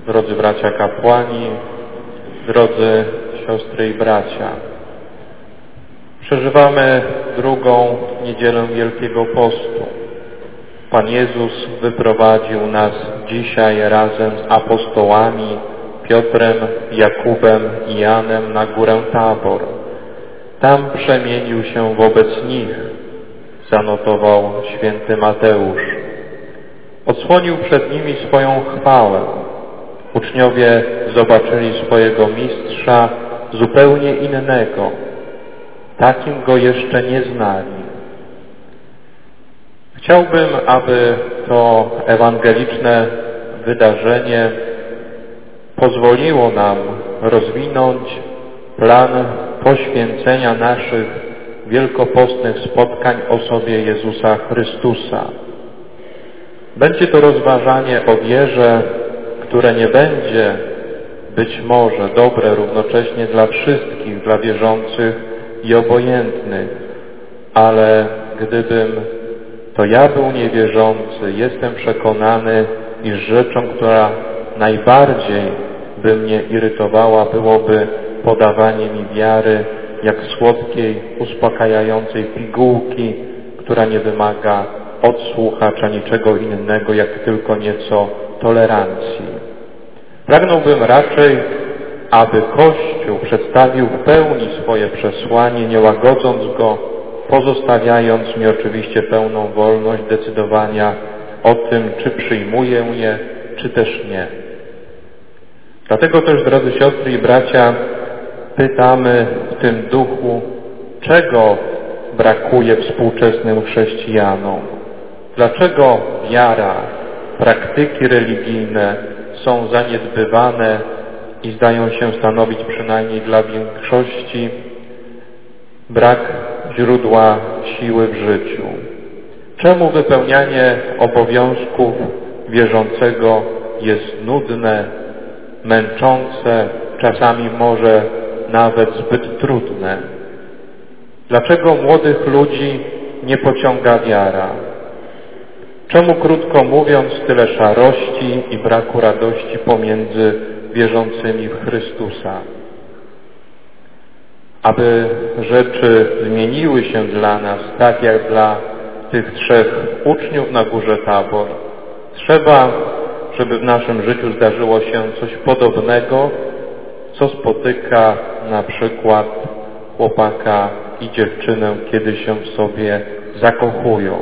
drodzy bracia kapłani, drodzy siostry i bracia. Przeżywamy drugą niedzielę Wielkiego Postu. Pan Jezus wyprowadził nas dzisiaj razem z apostołami Piotrem, Jakubem i Janem na górę Tabor. Tam przemienił się wobec nich, zanotował święty Mateusz. Odsłonił przed nimi swoją chwałę. Uczniowie zobaczyli swojego mistrza zupełnie innego. Takim go jeszcze nie znali. Chciałbym, aby to ewangeliczne wydarzenie pozwoliło nam rozwinąć plan poświęcenia naszych wielkopostnych spotkań osobie Jezusa Chrystusa. Będzie to rozważanie o wierze, które nie będzie być może dobre równocześnie dla wszystkich, dla wierzących i obojętnych, ale gdybym to ja był niewierzący, jestem przekonany, iż rzeczą, która najbardziej by mnie irytowała, byłoby podawanie mi wiary jak słodkiej, uspokajającej pigułki, która nie wymaga od słuchacza niczego innego, jak tylko nieco tolerancji. Pragnąłbym raczej, aby Kościół przedstawił w pełni swoje przesłanie, nie łagodząc go, pozostawiając mi oczywiście pełną wolność decydowania o tym, czy przyjmuję je, czy też nie. Dlatego też, drodzy siostry i bracia, pytamy w tym duchu, czego brakuje współczesnym chrześcijanom? Dlaczego wiara, praktyki religijne są zaniedbywane i zdają się stanowić przynajmniej dla większości brak źródła siły w życiu? Czemu wypełnianie obowiązków wierzącego jest nudne, męczące, czasami może nawet zbyt trudne? Dlaczego młodych ludzi nie pociąga wiara? Czemu, krótko mówiąc, tyle szarości i braku radości pomiędzy wierzącymi w Chrystusa? Aby rzeczy zmieniły się dla nas tak jak dla tych trzech uczniów na górze Tabor, trzeba, żeby w naszym życiu zdarzyło się coś podobnego, co spotyka na przykład chłopaka i dziewczynę, kiedy się w sobie zakochują.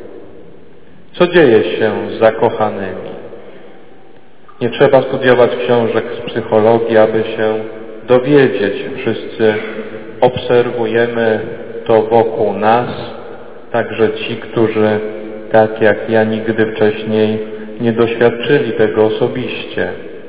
Co dzieje się z zakochanymi? Nie trzeba studiować książek z psychologii, aby się dowiedzieć. Wszyscy obserwujemy to wokół nas, także ci, którzy tak jak ja nigdy wcześniej nie doświadczyli tego osobiście.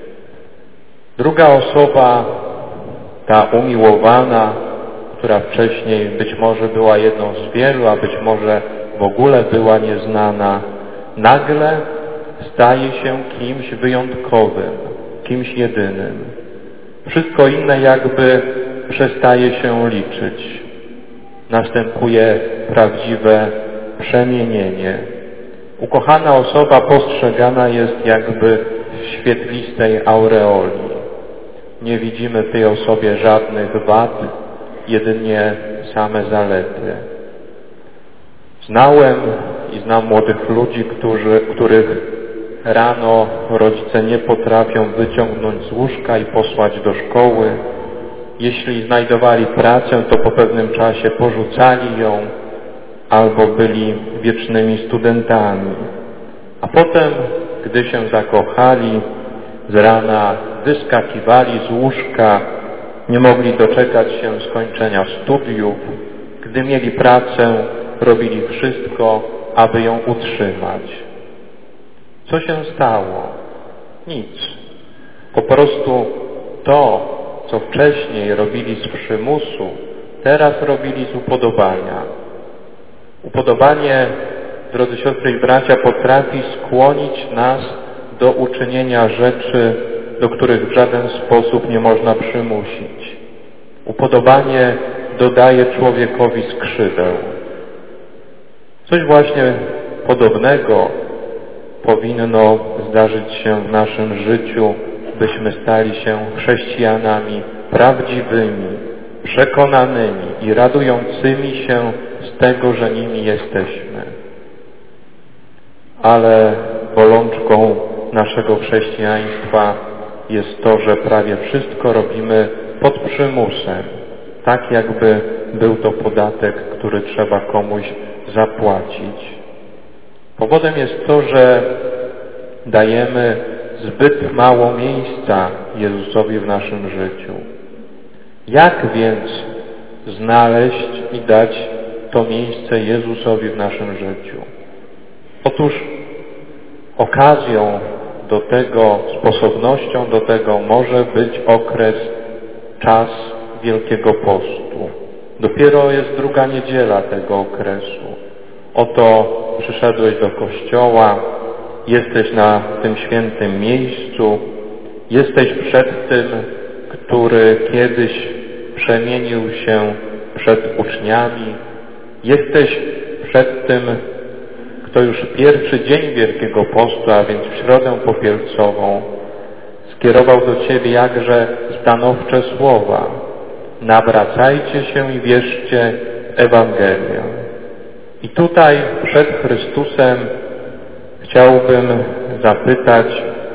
Druga osoba, ta umiłowana, która wcześniej być może była jedną z wielu, a być może w ogóle była nieznana, nagle staje się kimś wyjątkowym, kimś jedynym. Wszystko inne jakby przestaje się liczyć. Następuje prawdziwe przemienienie. Ukochana osoba postrzegana jest jakby w świetlistej aureoli. Nie widzimy w tej osobie żadnych wad, jedynie same zalety. Znałem i znam młodych ludzi, których rano rodzice nie potrafią wyciągnąć z łóżka i posłać do szkoły. Jeśli znajdowali pracę, to po pewnym czasie porzucali ją albo byli wiecznymi studentami. A potem, gdy się zakochali, z rana wyskakiwali z łóżka, nie mogli doczekać się skończenia studiów. Gdy mieli pracę, robili wszystko, aby ją utrzymać. Co się stało? Nic. Po prostu to, co wcześniej robili z przymusu, teraz robili z upodobania. Upodobanie, drodzy siostry i bracia, potrafi skłonić nas do uczynienia rzeczy, do których w żaden sposób nie można przymusić. Upodobanie dodaje człowiekowi skrzydeł. Coś właśnie podobnego powinno zdarzyć się w naszym życiu abyśmy stali się chrześcijanami prawdziwymi, przekonanymi i radującymi się z tego, że nimi jesteśmy. Ale bolączką naszego chrześcijaństwa jest to, że prawie wszystko robimy pod przymusem, tak jakby był to podatek, który trzeba komuś zapłacić. Powodem jest to, że dajemy zbyt mało miejsca Jezusowi w naszym życiu. Jak więc znaleźć i dać to miejsce Jezusowi w naszym życiu? Otóż okazją do tego, sposobnością do tego może być czas Wielkiego Postu. Dopiero jest druga niedziela tego okresu. Oto przyszedłeś do kościoła, jesteś na tym świętym miejscu, jesteś przed tym, który kiedyś przemienił się przed uczniami, jesteś przed tym, kto już pierwszy dzień Wielkiego Postu, a więc w Środę Popielcową, skierował do Ciebie jakże stanowcze słowa: nawracajcie się i wierzcie Ewangelię. I tutaj przed Chrystusem chciałbym zapytać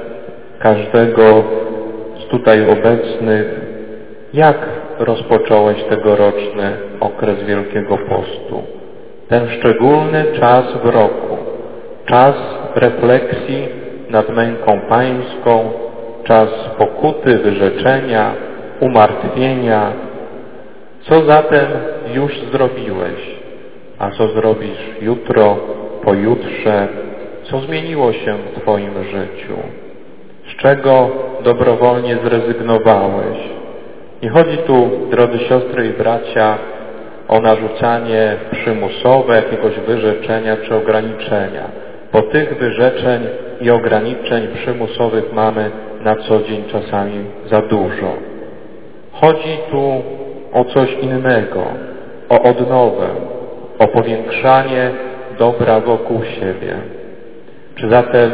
każdego z tutaj obecnych, jak rozpocząłeś tegoroczny okres Wielkiego Postu? Ten szczególny czas w roku, czas refleksji nad męką pańską, czas pokuty, wyrzeczenia, umartwienia. Co zatem już zrobiłeś? A co zrobisz jutro, pojutrze? Co zmieniło się w Twoim życiu? Z czego dobrowolnie zrezygnowałeś? Nie chodzi tu, drodzy siostry i bracia, o narzucanie przymusowe jakiegoś wyrzeczenia czy ograniczenia, bo tych wyrzeczeń i ograniczeń przymusowych mamy na co dzień czasami za dużo. Chodzi tu o coś innego, o odnowę, o powiększanie dobra wokół siebie. Czy zatem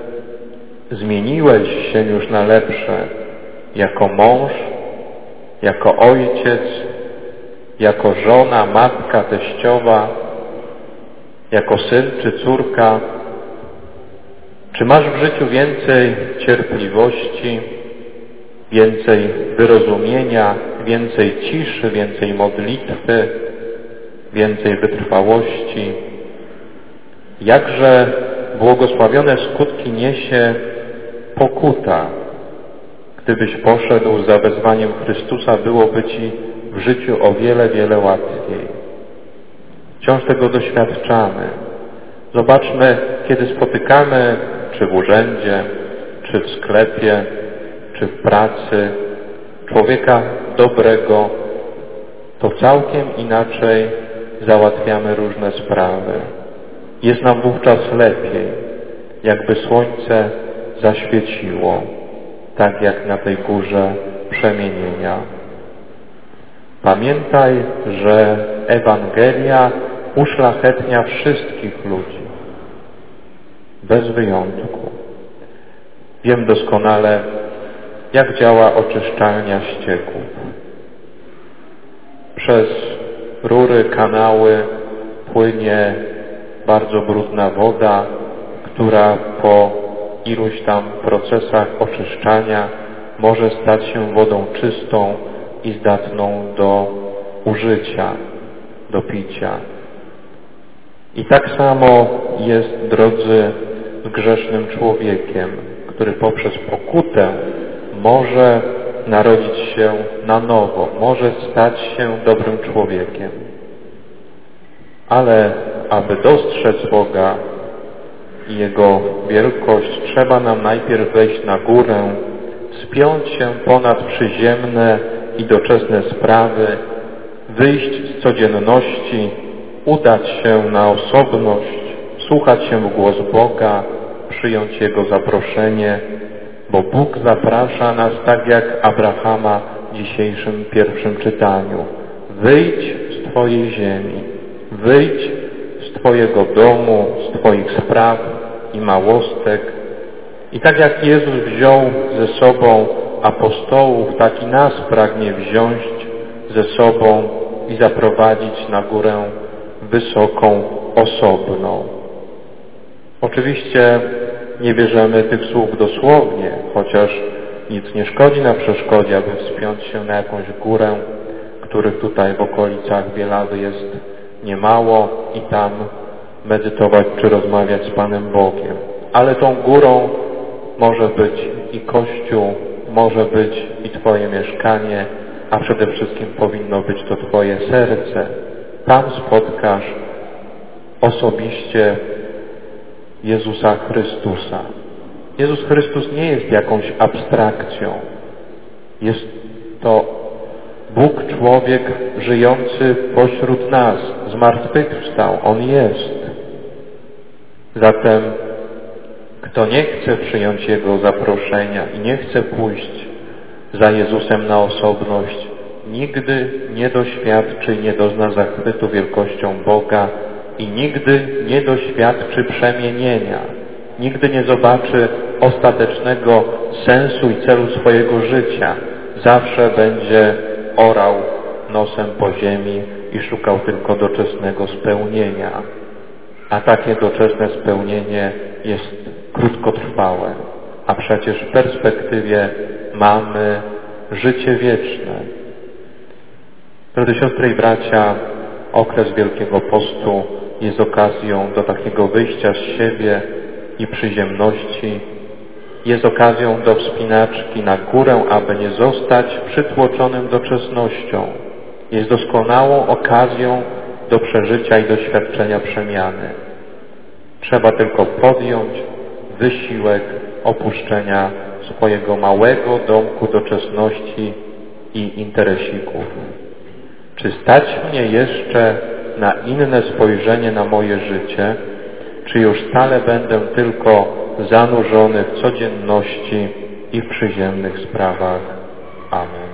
zmieniłeś się już na lepsze jako mąż, jako ojciec, jako żona, matka, teściowa, jako syn czy córka? Czy masz w życiu więcej cierpliwości, więcej wyrozumienia, więcej ciszy, więcej modlitwy, więcej wytrwałości? Jakże błogosławione skutki niesie pokuta. Gdybyś poszedł za wezwaniem Chrystusa, byłoby Ci w życiu o wiele, wiele łatwiej. Wciąż tego doświadczamy. Zobaczmy, kiedy spotykamy, czy w urzędzie, czy w sklepie, czy w pracy, człowieka dobrego, to całkiem inaczej załatwiamy różne sprawy. Jest nam wówczas lepiej, jakby słońce zaświeciło, tak jak na tej górze przemienienia. Pamiętaj, że Ewangelia uszlachetnia wszystkich ludzi, bez wyjątku. Wiem doskonale, jak działa oczyszczalnia ścieków. Przez rury, kanały płynie bardzo brudna woda, która po iluś tam procesach oczyszczania może stać się wodą czystą i zdatną do użycia, do picia. I tak samo jest, drodzy, z grzesznym człowiekiem, który poprzez pokutę może narodzić się na nowo, może stać się dobrym człowiekiem. Ale aby dostrzec Boga i Jego wielkość, trzeba nam najpierw wejść na górę, wspiąć się ponad przyziemne i doczesne sprawy, wyjść z codzienności, udać się na osobność, wsłuchać się w głos Boga, przyjąć Jego zaproszenie, bo Bóg zaprasza nas tak jak Abrahama w dzisiejszym pierwszym czytaniu. Wyjdź z Twojej ziemi, wyjdź z Twojego domu, z Twoich spraw i małostek I tak jak Jezus wziął ze sobą apostołów, tak i nas pragnie wziąć ze sobą i zaprowadzić na górę wysoką, osobną. Oczywiście nie bierzemy tych słów dosłownie, chociaż nic nie szkodzi na przeszkodzie, aby wspiąć się na jakąś górę, których tutaj w okolicach Bielawy jest niemało i tam medytować czy rozmawiać z Panem Bogiem. Ale tą górą może być i Kościół, może być i Twoje mieszkanie, a przede wszystkim powinno być to Twoje serce. Tam spotkasz osobiście Jezusa Chrystusa. Jezus Chrystus nie jest jakąś abstrakcją. Jest to Bóg, człowiek żyjący pośród nas, zmartwychwstał. On jest. Zatem kto nie chce przyjąć Jego zaproszenia i nie chce pójść za Jezusem na osobność, nigdy nie doświadczy i nie dozna zachwytu wielkością Boga i nigdy nie doświadczy przemienienia. Nigdy nie zobaczy ostatecznego sensu i celu swojego życia. Zawsze będzie orał nosem po ziemi i szukał tylko doczesnego spełnienia. A takie doczesne spełnienie jest krótkotrwałe. A przecież w perspektywie mamy życie wieczne. Drodzy siostry i bracia, okres Wielkiego Postu jest okazją do takiego wyjścia z siebie i przyziemności. Jest okazją do wspinaczki na górę, aby nie zostać przytłoczonym doczesnością. Jest doskonałą okazją do przeżycia i doświadczenia przemiany. Trzeba tylko podjąć wysiłek opuszczenia swojego małego domku doczesności i interesików. Czy stać mnie jeszcze na inne spojrzenie na moje życie, czy już stale będę tylko zanurzony w codzienności i w przyziemnych sprawach? Amen.